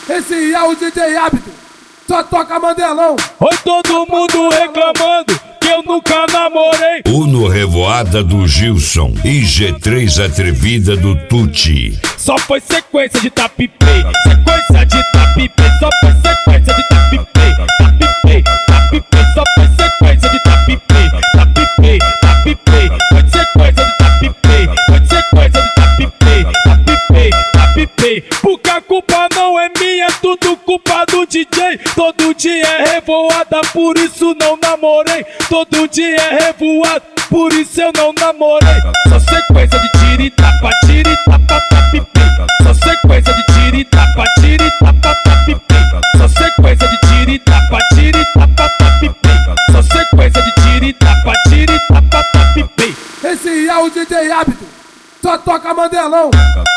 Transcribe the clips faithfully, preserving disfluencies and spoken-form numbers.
Esse é o D J Hábito, só toca Mandelão. Oi, todo mundo reclamando que eu nunca namorei. Uno Revoada do Gilson e G três Atrevida do Tuti. Só foi sequência de tapipei, sequência de tapipei, só foi sequência de tapipei, tapipei, tapipei, só foi sequência de tapipei, tapipei, tapipei, foi sequência de tapipei, foi sequência de tapipei, tapipei, tapipei. Porque a culpa não é minha, tudo culpa do D J. Todo dia é revoada, por isso não namorei. Todo dia é revoada, por isso eu não namorei. Só sequência de tira e tapa, tira e tapa, tapipei. Só sequência de tira e tapa, tira e tapa, tapipei. Só sequência de tira e tapa, tira e tapa, tapipei. Só sequência de tira e tapa, tira e tapa, tapipei. Esse é o D J Hábito, só toca Mandelão.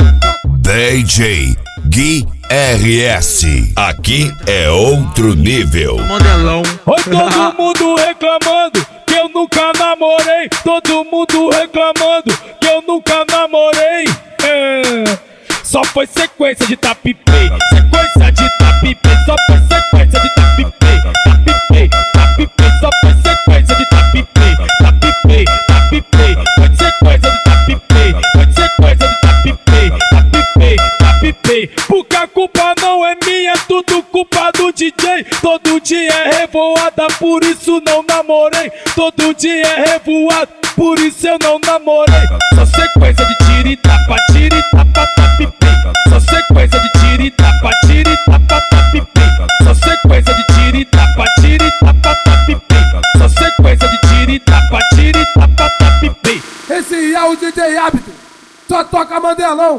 D J Gui R S, aqui é outro nível. Mandelão. Oi, todo mundo reclamando que eu nunca namorei. Todo mundo reclamando que eu nunca namorei. É. Só foi sequência de tapipei, sequência de tapipei, só foi sequência de tapipei, tapipei, tapipei, só foi sequência de tapipei, tapipei, tapipei, foi sequência de tapipei, foi sequência de tapipei, tapipei, tapipei. Porque a culpa não é minha, tudo culpa do D J. Todo dia é revoada, por isso não namorei. Todo dia é revoada, por isso eu não namorei. Só sequência de tira e tapa, tira e tapa, tapipei. Só sequência de tira e tapa, tira e tapa, tapipei. Só sequência de tira e tapa, tira e tapa, tapipei. Só sequência de tira e tapa, tira e tapa, tapipei. Esse é o D J Hábito, só toca Mandelão.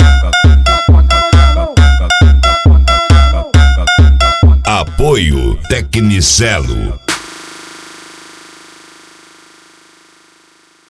Apoio Tecnicelo.